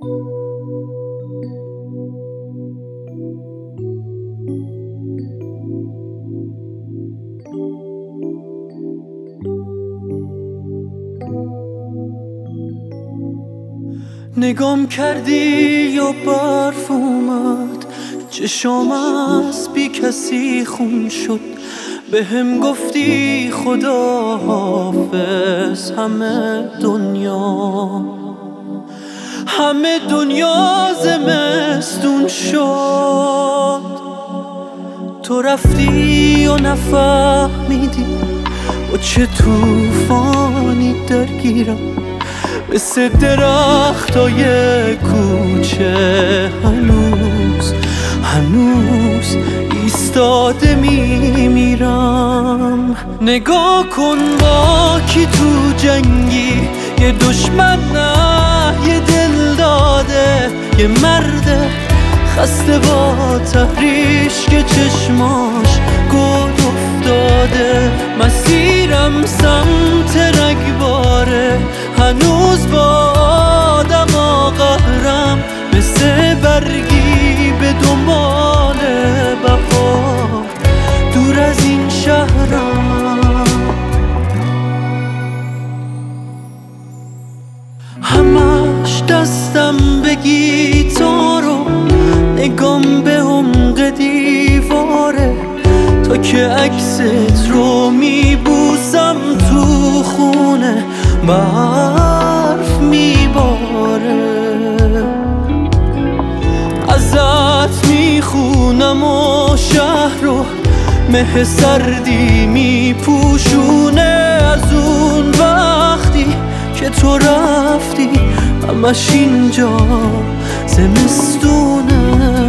نگام کردی یا برف اومد، چشام از بی کسی خون شد. به هم گفتی خدا حافظ، همه دنیا زمستون شد. تو رفتی و نفهمیدی با چه طوفانی درگیرم، مثل درختای کوچه هنوز ایستاده میمیرم. نگاه کن با کی تو جنگی، یه دشمن نه یه دل داده، یه مرد خسته با تحریش که چشماش گل افتاده. مسیرم سمت رگباره، هنوز با آدما قهرم، مثل برگی به دنبال بهار دور از این شهرم. همش دستم به گیتارو، نگام به عمق دیواره، تا که عکست رو میبوسم تو خونه برف میباره. ازت میخونم و شهر رو مه سردی میپوشونه، از اون وقتی که تو رفتی همش اینجا زمستونه.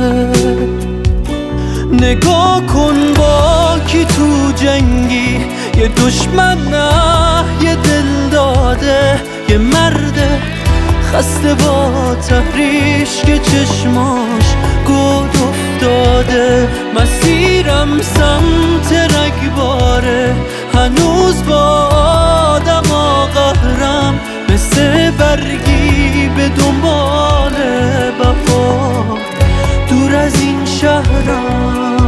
نگاه کن با کی تو جنگی، یه دشمن نه یه دل داده، یه مرد خسته با تحریش که چشماش گل افتاده. مسیرم سمت رگباره، هنوز با آدما قهرم، مثل برگی به دنبال بهار دور از این شهرم.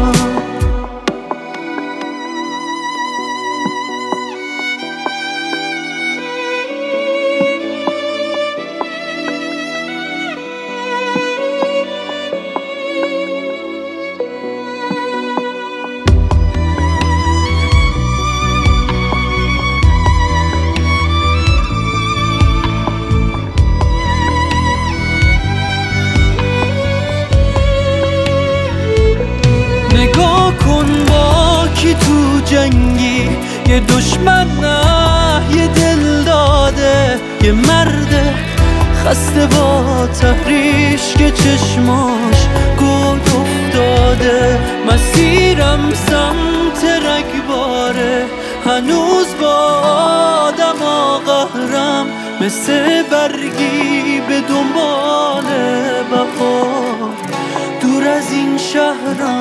نگاه کن با کی تو جنگی، یه دشمن نه یه دل داده، یه مرد خسته با تحریش که چشماش گل افتاده. مسیرم سمت رگباره، هنوز با آدما قهرم، مثل برگی به دنبال بهار دور از این شهرم.